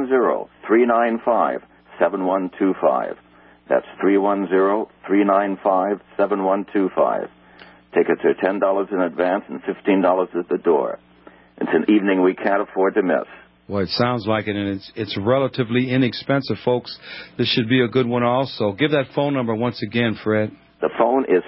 310-395-7125. That's 310-395-7125. Tickets are $10 in advance and $15 at the door. It's an evening we can't afford to miss. Well, it sounds like it, and it's relatively inexpensive, folks. This should be a good one also. Give that phone number once again, Fred. The phone is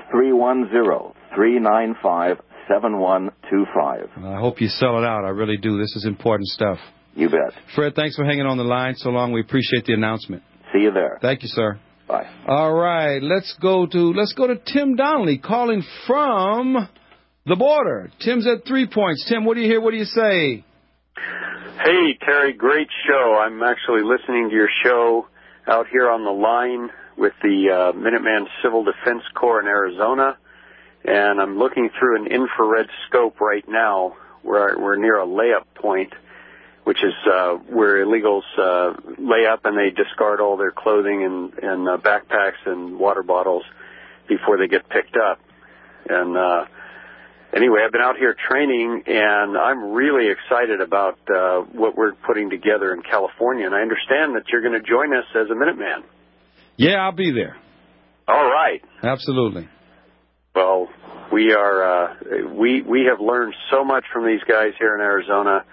310-395-7125. I hope you sell it out. I really do. This is important stuff. You bet. Fred, thanks for hanging on the line so long. We appreciate the announcement. See you there. Thank you, sir. Bye. All right, let's go to Tim Donnelly calling from the border. Tim's at 3 Points. Tim, what do you hear? What do you say? Hey, Terry, great show. I'm actually listening to your show out here on the line with the Minuteman Civil Defense Corps in Arizona, and I'm looking through an infrared scope right now where we're near a layup point, which is where illegals lay up and they discard all their clothing and backpacks and water bottles before they get picked up. And anyway, I've been out here training, and I'm really excited about what we're putting together in California. And I understand that you're going to join us as a Minuteman. Yeah, I'll be there. All right. Absolutely. Well, we are we have learned so much from these guys here in Arizona.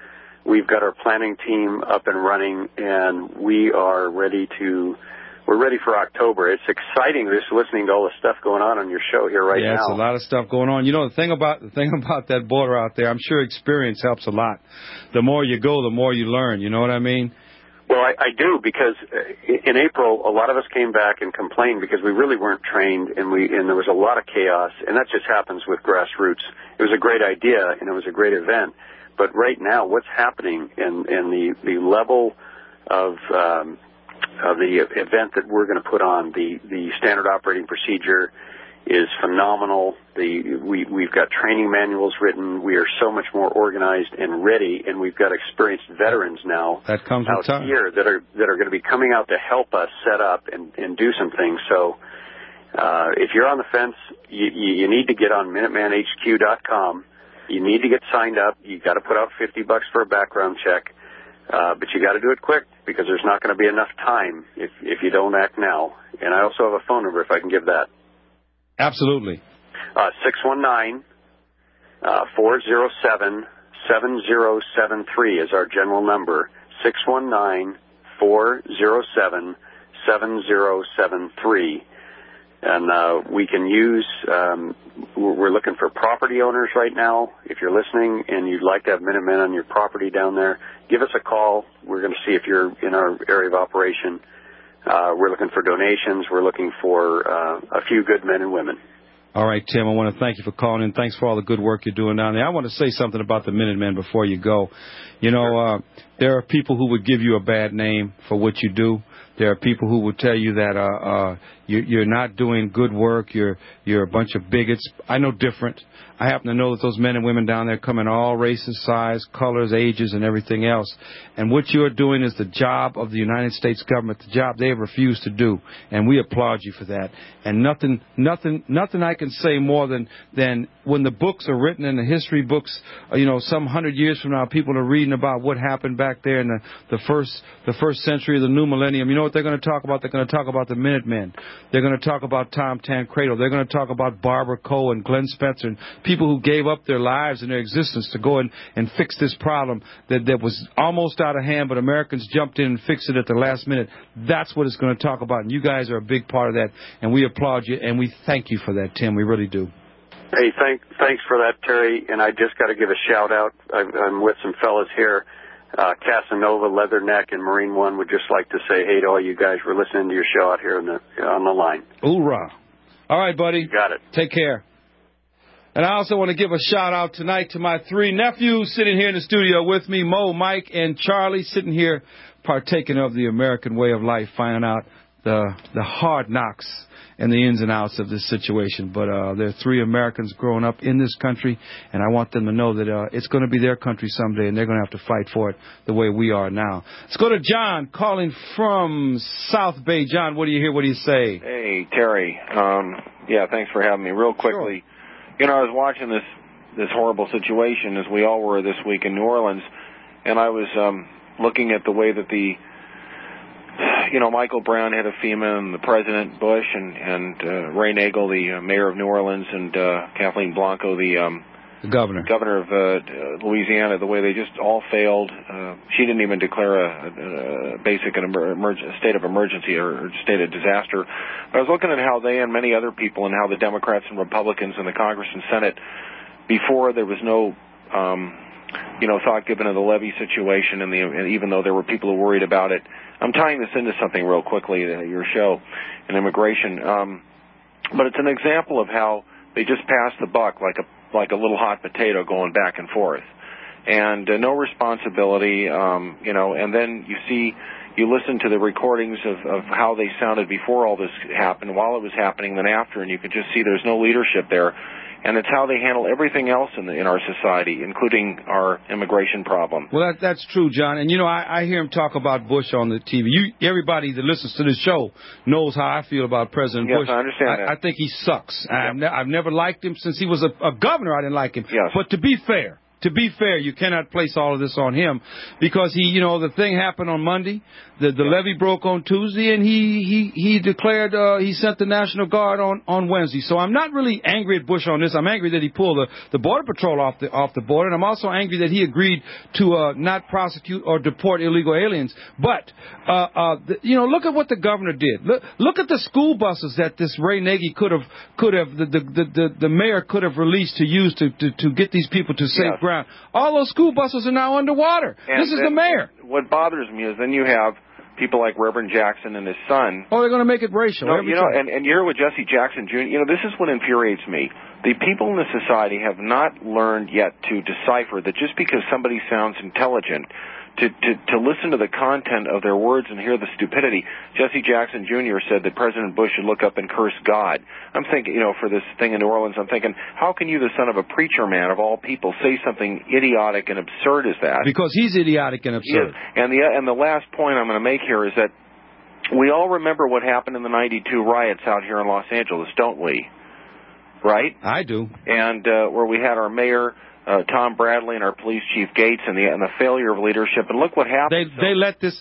We've got our planning team up and running, and we're ready for October. It's exciting just listening to all the stuff going on your show here right now. Yeah, it's a lot of stuff going on. You know, the thing about that border out there, I'm sure experience helps a lot. The more you go, the more you learn. You know what I mean? Well, I do, because in April, a lot of us came back and complained because we really weren't trained, and there was a lot of chaos, and that just happens with grassroots. It was a great idea, and it was a great event. But right now, what's happening and the level of the event that we're going to put on, the standard operating procedure, is phenomenal. We've got training manuals written. We are so much more organized and ready, and we've got experienced veterans now that comes out with time. here that are going to be coming out to help us set up and do some things. So if you're on the fence, you need to get on MinutemanHQ.com. You need to get signed up. You got to put out $50 for a background check, but you got to do it quick, because there's not going to be enough time if you don't act now. And I also have a phone number if I can give that. Absolutely. 619-407-7073 is our general number. 619-407-7073. And we can use, we're looking for property owners right now. If you're listening and you'd like to have Minutemen on your property down there, give us a call. We're going to see if you're in our area of operation. We're looking for donations. We're looking for a few good men and women. All right, Tim, I want to thank you for calling in. Thanks for all the good work you're doing down there. I want to say something about the Minutemen before you go. You know, there are people who would give you a bad name for what you do. There are people who will tell you that you're not doing good work. You're a bunch of bigots. I know different. I happen to know that those men and women down there come in all races, size, colors, ages, and everything else. And what you're doing is the job of the United States government, the job they have refused to do. And we applaud you for that. And nothing I can say more than when the books are written in the history books, some 100 years from now, people are reading about what happened back there in the first century of the new millennium. You know what they're going to talk about? They're going to talk about the Minutemen. They're going to talk about Tom Tancredo. They're going to talk about Barbara Coe and Glenn Spencer, and people who gave up their lives and their existence to go and fix this problem that was almost out of hand, but Americans jumped in and fixed it at the last minute. That's what it's going to talk about, and you guys are a big part of that, and we applaud you, and we thank you for that, Tim. We really do. Hey, thanks for that, Terry, and I just got to give a shout-out. I'm with some fellas here. Casanova, Leatherneck, and Marine One would just like to say hey to all you guys. We're listening to your show out here on the line. Hoorah. All right, buddy. You got it. Take care. And I also want to give a shout-out tonight to my three nephews sitting here in the studio with me, Mo, Mike, and Charlie, sitting here partaking of the American way of life, finding out the hard knocks and the ins and outs of this situation. But there are three Americans growing up in this country, and I want them to know that it's going to be their country someday, and they're going to have to fight for it the way we are now. Let's go to John, calling from South Bay. John, what do you hear? What do you say? Hey, Terry. Thanks for having me. Real quickly, sure. I was watching this horrible situation, as we all were this week in New Orleans, and I was looking at the way that Michael Brown, head of FEMA, and the President Bush, and Ray Nagel, the mayor of New Orleans, and Kathleen Blanco, the governor of Louisiana, the way they just all failed. She didn't even declare a basic state of emergency or state of disaster. I was looking at how they and many other people, and how the Democrats and Republicans in the Congress and Senate, before there was no thought given to the levee situation, and even though there were people who worried about it. I'm tying this into something real quickly, your show, and immigration. But it's an example of how they just pass the buck like a little hot potato going back and forth. And no responsibility, and then you listen to the recordings of how they sounded before all this happened, while it was happening, then after, and you can just see there's no leadership there. And it's how they handle everything else in our society, including our immigration problem. Well, that's true, John. And, I hear him talk about Bush on the TV. Everybody that listens to this show knows how I feel about President Bush. Yes, I understand that. I think he sucks. Yep. I've never liked him since he was a governor. I didn't like him. Yes. But to be fair, to be fair, you cannot place all of this on him because the thing happened on Monday. The levee broke on Tuesday, and he declared he sent the National Guard on Wednesday. So I'm not really angry at Bush on this. I'm angry that he pulled the Border Patrol off the border, and I'm also angry that he agreed to not prosecute or deport illegal aliens. But look at what the governor did. Look at the school buses that this Ray Nagy could have the mayor could have released to use to get these people to safe ground. All those school buses are now underwater. And this is the mayor. What bothers me is then you have people like Reverend Jackson and his son. Oh, they're going to make it racial. No, and you hear with Jesse Jackson Jr., this is what infuriates me. The people in the society have not learned yet to decipher that just because somebody sounds intelligent, to listen to the content of their words and hear the stupidity. Jesse Jackson Jr. said that President Bush should look up and curse God. I'm thinking, for this thing in New Orleans, I'm thinking, how can you, the son of a preacher man of all people, say something idiotic and absurd as that? Because he's idiotic and absurd. And the last point I'm going to make here is that we all remember what happened in the 92 riots out here in Los Angeles, don't we? Right? I do. And where we had our mayor, Tom Bradley, and our police chief Gates, and the failure of leadership. And look what happened. They let this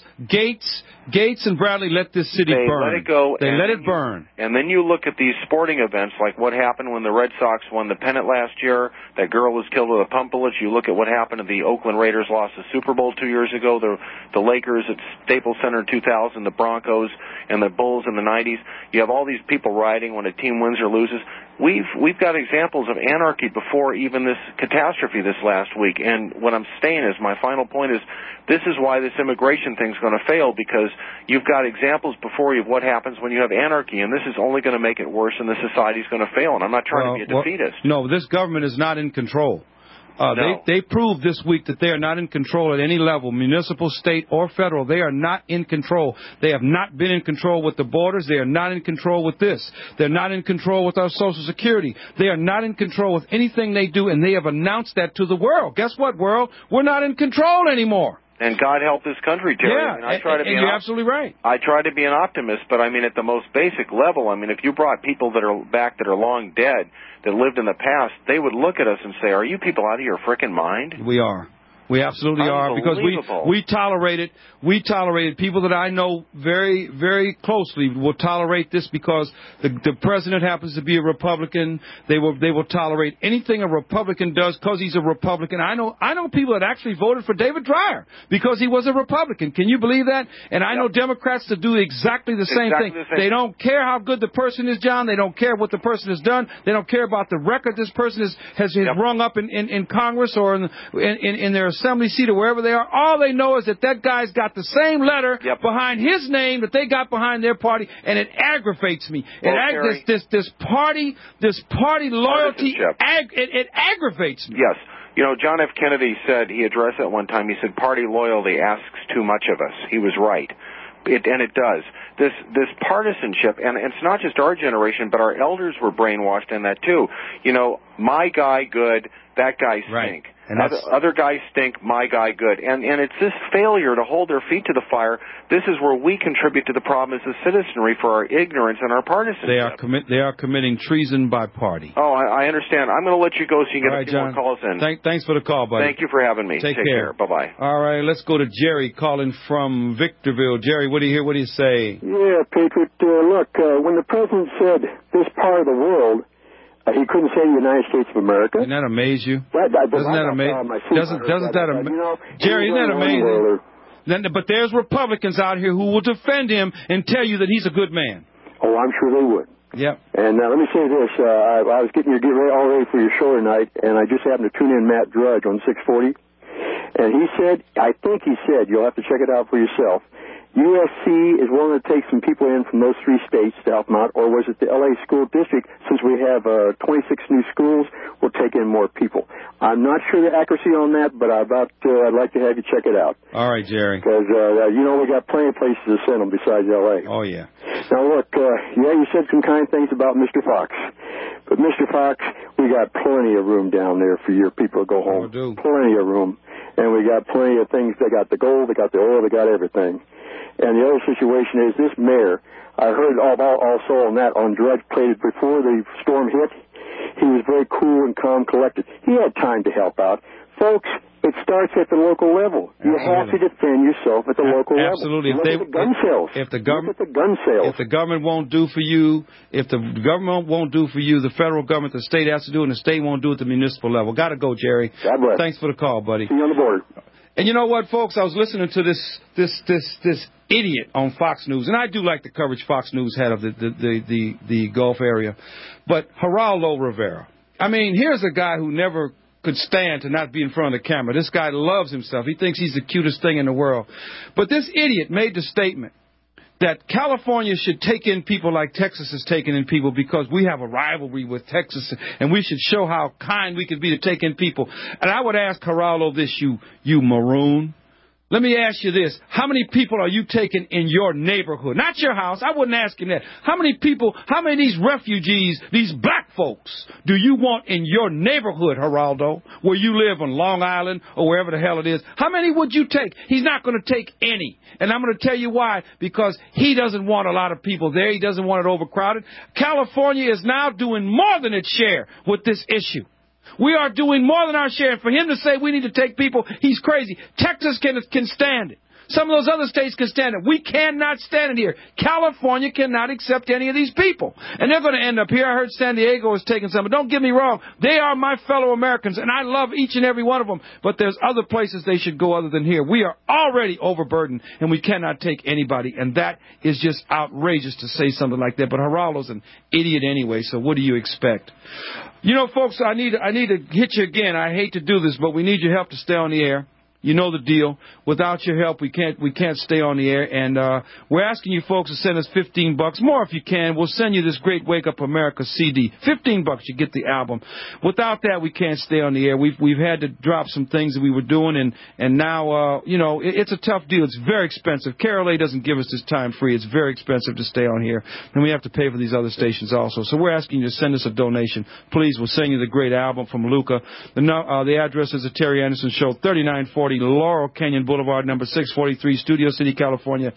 Gates and Bradley let this city burn. They let it go. They let it burn. And then you look at these sporting events, like what happened when the Red Sox won the pennant last year. That girl was killed with a pump bullet. You look at what happened to the Oakland Raiders lost the Super Bowl 2 years ago. The Lakers at Staples Center in 2000, the Broncos and the Bulls in the 90s. You have all these people rioting when a team wins or loses. We've got examples of anarchy before even this catastrophe this last week. And what I'm saying is, my final point is, this is why this immigration thing's going to fail, because you've got examples before you of what happens when you have anarchy, and this is only going to make it worse, and the society's going to fail. And I'm not trying to be a defeatist. No, this government is not in control. No. They proved this week that they are not in control at any level, municipal, state, or federal. They are not in control. They have not been in control with the borders. They are not in control with this. They're not in control with our Social Security. They are not in control with anything they do, and they have announced that to the world. Guess what, world? We're not in control anymore. And God help this country, Terry. Yeah, you're absolutely right. I try to be an optimist, but I mean, at the most basic level, I mean, if you brought people that are long dead, that lived in the past, they would look at us and say, "Are you people out of your frickin' mind?" We are. We absolutely are, because we tolerated people that I know very, very closely will tolerate this because the president happens to be a Republican. They will tolerate anything a Republican does because he's a Republican. I know people that actually voted for David Dreyer because he was a Republican. Can you believe that? And I know Democrats that do exactly the same thing. They don't care how good the person is, John. They don't care what the person has done. They don't care about the record this person has rung up in Congress or in their assembly seat or wherever they are. All they know is that guy's got the same letter behind his name that they got behind their party, and it aggravates me. This party loyalty, it aggravates me. Yes. John F. Kennedy said, he addressed it one time, he said, party loyalty asks too much of us. He was right. And it does. This partisanship, and it's not just our generation, but our elders were brainwashed in that too. My guy good, that guy stink. Right. And other guys stink, my guy good. And it's this failure to hold their feet to the fire. This is where we contribute to the problem as a citizenry for our ignorance and our partisanship. They are committing treason by party. Oh, I understand. I'm going to let you go so you can get a few more calls in. Thanks for the call, buddy. Thank you for having me. Take care. Bye-bye. All right, let's go to Jerry calling from Victorville. Jerry, what do you hear? What do you say? Yeah, Patriot, look, when the president said this part of the world, he couldn't say the United States of America. Doesn't that amaze you? Doesn't that amaze you? Doesn't that amaze Jerry, isn't that amazing? But there's Republicans out here who will defend him and tell you that he's a good man. Oh, I'm sure they would. Yep. And let me say this. I was getting all ready for your show tonight, and I just happened to tune in Matt Drudge on 640. And he said, you'll have to check it out for yourself, USC is willing to take some people in from those three states to help them out, or was it the L.A. School District? Since we have 26 new schools, we'll take in more people. I'm not sure the accuracy on that, but I'd like to have you check it out. All right, Jerry. Because, we got plenty of places to send them besides L.A. Oh, yeah. Now, look, you said some kind things about Mr. Fox. But, Mr. Fox, we got plenty of room down there for your people to go home. Oh, do. Plenty of room. And we got plenty of things. They got the gold, they got the oil, they got everything. And the other situation is this mayor, I heard also on that, on Drudge played it before the storm hit. He was very cool and calm, collected. He had time to help out. Folks, it starts at the local level. You have to defend yourself at the local level. Absolutely. Look at the gun sales. If the government, look at the gun sales. If the government won't do for you, the federal government, the state has to do it, and the state won't do it at the municipal level. Got to go, Jerry. God bless. Thanks for the call, buddy. See you on the board. And you know what, folks? I was listening to this idiot on Fox News, and I do like the coverage Fox News had of the Gulf area. But Geraldo Rivera, I mean, here's a guy who never could stand to not be in front of the camera. This guy loves himself. He thinks he's the cutest thing in the world. But this idiot made the statement that California should take in people like Texas is taking in people because we have a rivalry with Texas, and we should show how kind we can be to take in people. And I would ask Geraldo this, you maroon. Let me ask you this. How many people are you taking in your neighborhood? Not your house. I wouldn't ask him that. How many of these refugees, these black folks, do you want in your neighborhood, Geraldo, where you live on Long Island or wherever the hell it is? How many would you take? He's not going to take any. And I'm going to tell you why. Because he doesn't want a lot of people there. He doesn't want it overcrowded. California is now doing more than its share with this issue. We are doing more than our share. And for him to say we need to take people, he's crazy. Texas can stand it. Some of those other states can stand it. We cannot stand it here. California cannot accept any of these people. And they're going to end up here. I heard San Diego is taking some. But don't get me wrong. They are my fellow Americans, and I love each and every one of them. But there's other places they should go other than here. We are already overburdened, and we cannot take anybody. And that is just outrageous to say something like that. But Geraldo's an idiot anyway, so what do you expect? You know, folks, I need to hit you again. I hate to do this, but we need your help to stay on the air. You know the deal. Without your help, we can't stay on the air. And we're asking you folks to send us $15, more if you can. We'll send you this great Wake Up America CD. $15, you get the album. Without that, we can't stay on the air. We've had to drop some things that we were doing, and now it's a tough deal. It's very expensive. KRLA doesn't give us this time free. It's very expensive to stay on here, and we have to pay for these other stations also. So we're asking you to send us a donation, please. We'll send you the great album from Luca. The address is the Terry Anderson Show, 3940 Laurel Canyon Boulevard, number 643, Studio City, California,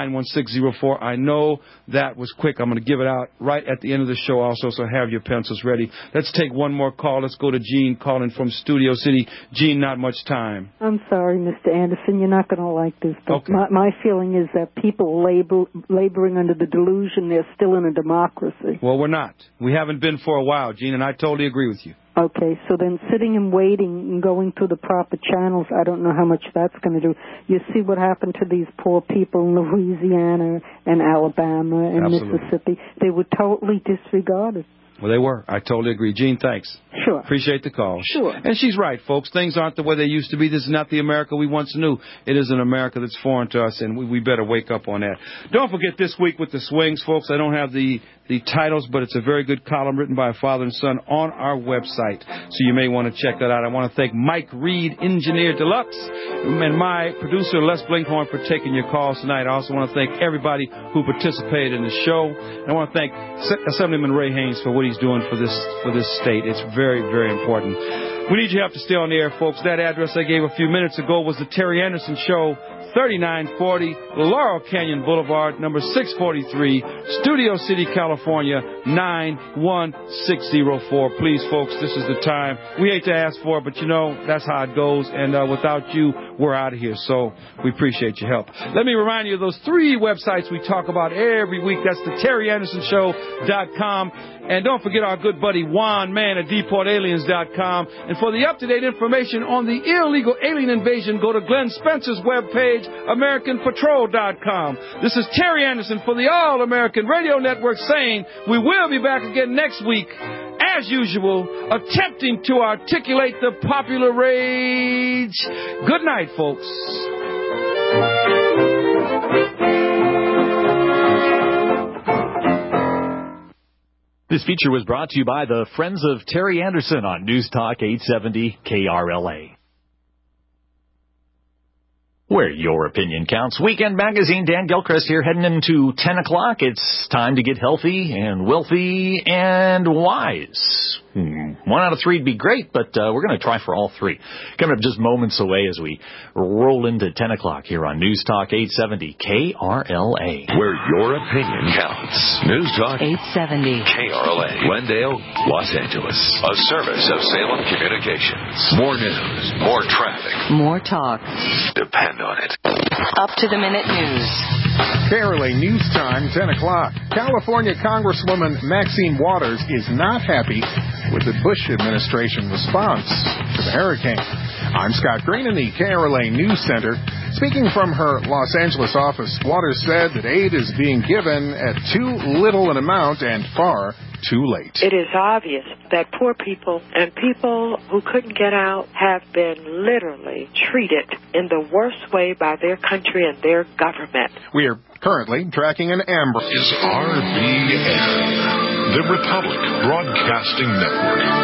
91604. I know that was quick. I'm going to give it out right at the end of the show also, so have your pencils ready. Let's take one more call. Let's go to Gene calling from Studio City. Gene, not much time. I'm sorry, Mr. Anderson. You're not going to like this, but okay. My feeling is that people laboring under the delusion they're still in a democracy. Well, we're not. We haven't been for a while, Gene, and I totally agree with you. Okay, so then sitting and waiting and going through the proper channels, I don't know how much that's going to do. You see what happened to these poor people in Louisiana and Alabama and Absolutely. Mississippi. They were totally disregarded. Well, they were. I totally agree. Gene, thanks. Sure. Appreciate the call. Sure. And she's right, folks. Things aren't the way they used to be. This is not the America we once knew. It is an America that's foreign to us, and we better wake up on that. Don't forget this week with the swings, folks. I don't have the titles, but it's a very good column written by a father and son on our website, so you may want to check that out. I want to thank Mike Reed, Engineer Deluxe, and my producer, Les Blinkhorn, for taking your calls tonight. I also want to thank everybody who participated in the show. And I want to thank Assemblyman Ray Haynes for what he's doing for this state. It's very, very important. We need your help to stay on the air, folks. That address I gave a few minutes ago was the Terry Anderson Show, 3940 Laurel Canyon Boulevard, number 643, Studio City, California, 91604. Please, folks, this is the time. We hate to ask for it, but that's how it goes. And without you, we're out of here. So we appreciate your help. Let me remind you of those 3 websites we talk about every week. That's the TerryAndersonShow.com. And don't forget our good buddy Juan Mann at DeportAliens.com. And for the up-to-date information on the illegal alien invasion, go to Glenn Spencer's webpage, AmericanPatrol.com. This is Terry Anderson for the All-American Radio Network saying we will be back again next week, as usual, attempting to articulate the popular rage. Good night, folks. This feature was brought to you by the Friends of Terry Anderson on News Talk 870 KRLA. Where your opinion counts. Weekend Magazine, Dan Gilchrist here, heading into 10 o'clock. It's time to get healthy and wealthy and wise. 1 out of 3 would be great, but we're going to try for all 3. Coming up just moments away as we roll into 10 o'clock here on News Talk 870 KRLA. Where your opinion counts. News Talk 870 KRLA. Glendale, Los Angeles. A service of Salem Communications. More news, more traffic, more talk. Depend on it. Up to the minute news. KRLA News Time, 10 o'clock. California Congresswoman Maxine Waters is not happy with the Bush administration response to the hurricane. I'm Scott Green in the KRLA News Center. Speaking from her Los Angeles office, Waters said that aid is being given at too little an amount and far too late. It is obvious that poor people and people who couldn't get out have been literally treated in the worst way by their country and their government. We are currently tracking an amber. Is RBN, the Republic Broadcasting Network.